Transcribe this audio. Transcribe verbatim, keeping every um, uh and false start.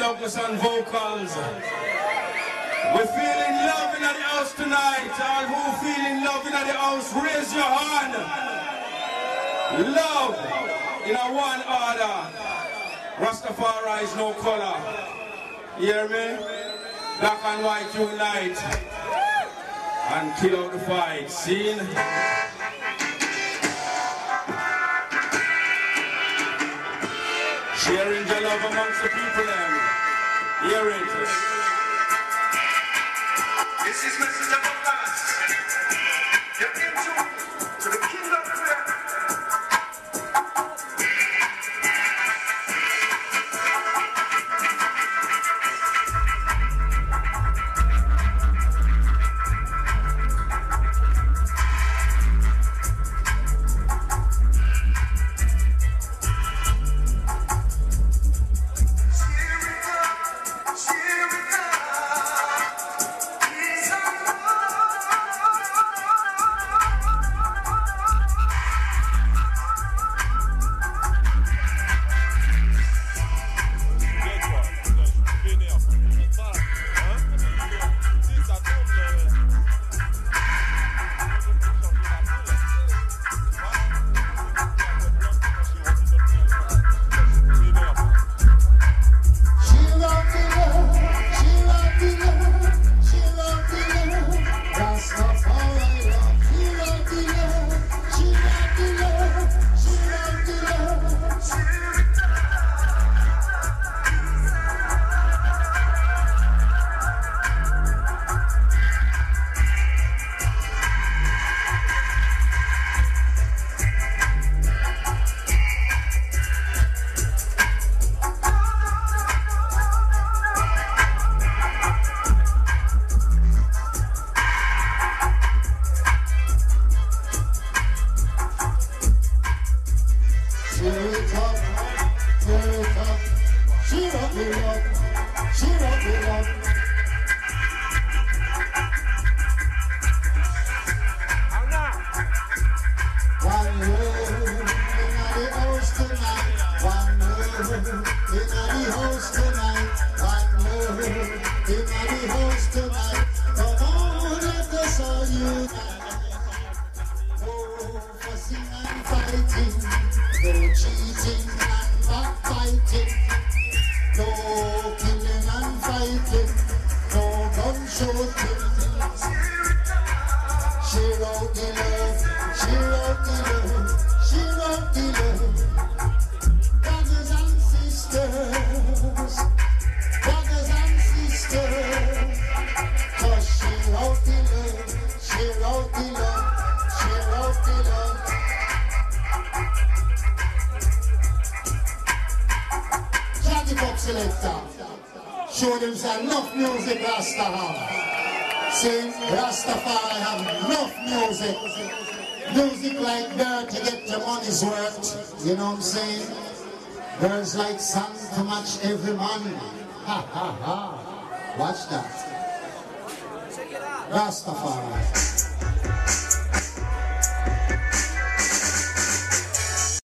Douglas on vocals. We're feeling love in the house tonight. All who feeling love in the house, raise your hand. Love in a one order. Rastafari is no color. You hear me? Black and white unite and kill out the fight. Seen? Sharing your love amongst the people then. Hear it. This is message about us. You're into to the king of prayer. Show them say enough music Rasta have. See, Rastafari have enough music. Music like that to get your money's worth. You know what I'm saying? Girls like sun to match every man. Ha ha ha. Watch that. Rastafari.